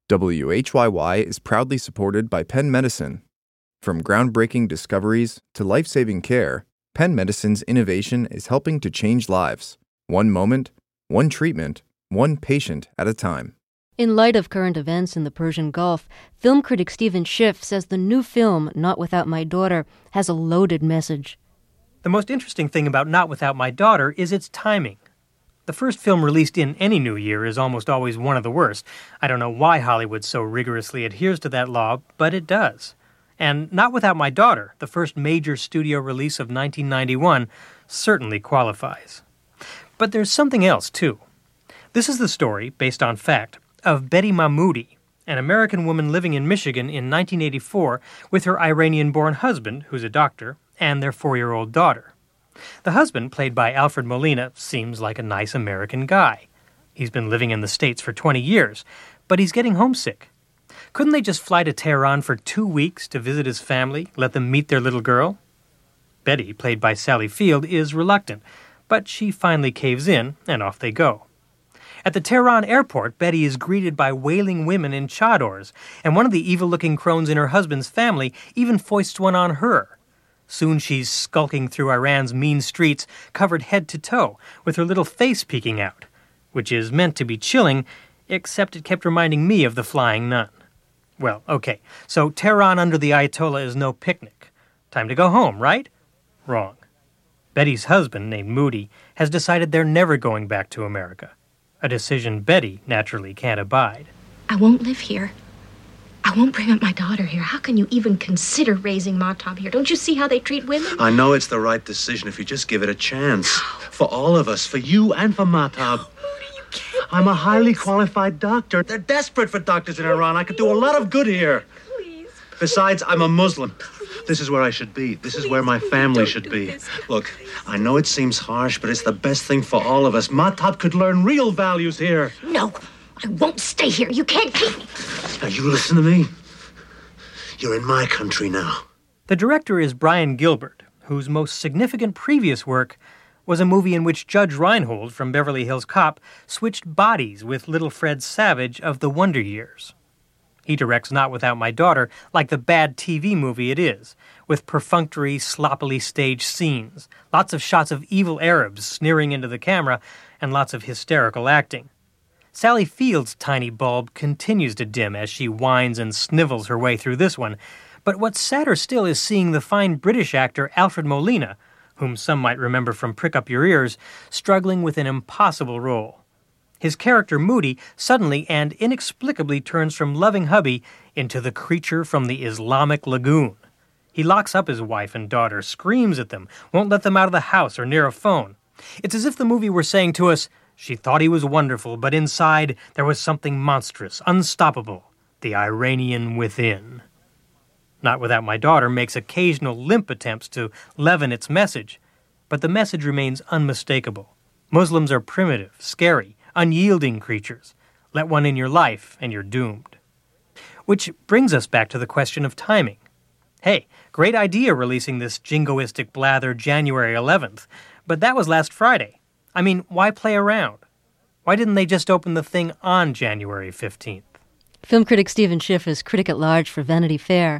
WHYY is proudly supported by Penn Medicine. From groundbreaking discoveries to life-saving care, Penn Medicine's innovation is helping to change lives. One moment, one treatment, one patient at a time. In light of current events in the Persian Gulf, film critic Stephen Schiff says the new film, Not Without My Daughter, has a loaded message. The most interesting thing about Not Without My Daughter is its timing. The first film released in any new year is almost always one of the worst. I don't know why Hollywood so rigorously adheres to that law, but it does. And Not Without My Daughter, the first major studio release of 1991, certainly qualifies. But there's something else, too. This is the story, based on fact, of Betty Mahmoudi, an American woman living in Michigan in 1984 with her Iranian-born husband, who's a doctor, and their 4-year-old daughter. The husband, played by Alfred Molina, seems like a nice American guy. He's been living in the States for 20 years, but he's getting homesick. Couldn't they just fly to Tehran for 2 weeks to visit his family, let them meet their little girl? Betty, played by Sally Field, is reluctant, but she finally caves in, and off they go. At the Tehran airport, Betty is greeted by wailing women in chadors, and one of the evil-looking crones in her husband's family even foists one on her. Soon she's skulking through Iran's mean streets, covered head to toe, with her little face peeking out, which is meant to be chilling, except it kept reminding me of the Flying Nun. Well, okay, so Tehran under the Ayatollah is no picnic. Time to go home, right? Wrong. Betty's husband, named Moody, has decided they're never going back to America. A decision Betty naturally can't abide. I won't live here. I won't bring up my daughter here. How can you even consider raising Mahtab here? Don't you see how they treat women? I know it's the right decision if you just give it a chance. For all of us, for you and for Mahtab. No, Moody, you can't. I'm a highly qualified doctor. They're desperate for doctors in Iran. I could do a lot of good here. Please. Besides, I'm a Muslim. This is where I should be. This is where my family should be. Look, I know it seems harsh, but it's the best thing for all of us. Mahtab could learn real values here. No, I won't stay here. You can't keep me. Now, you listen to me. You're in my country now. The director is Brian Gilbert, whose most significant previous work was a movie in which Judge Reinhold from Beverly Hills Cop switched bodies with little Fred Savage of The Wonder Years. He directs Not Without My Daughter like the bad TV movie it is, with perfunctory, sloppily staged scenes, lots of shots of evil Arabs sneering into the camera, and lots of hysterical acting. Sally Field's tiny bulb continues to dim as she whines and snivels her way through this one, but what's sadder still is seeing the fine British actor Alfred Molina, whom some might remember from Prick Up Your Ears, struggling with an impossible role. His character, Moody, suddenly and inexplicably turns from loving hubby into the creature from the Islamic lagoon. He locks up his wife and daughter, screams at them, won't let them out of the house or near a phone. It's as if the movie were saying to us, she thought he was wonderful, but inside there was something monstrous, unstoppable, the Iranian within. Not Without My Daughter makes occasional limp attempts to leaven its message, but the message remains unmistakable. Muslims are primitive, scary, unyielding creatures. Let one in your life and you're doomed. Which brings us back to the question of timing. Hey, great idea releasing this jingoistic blather January 11th, but that was last Friday. I mean, why play around? Why didn't they just open the thing on January 15th? Film critic Stephen Schiff is critic at large for Vanity Fair.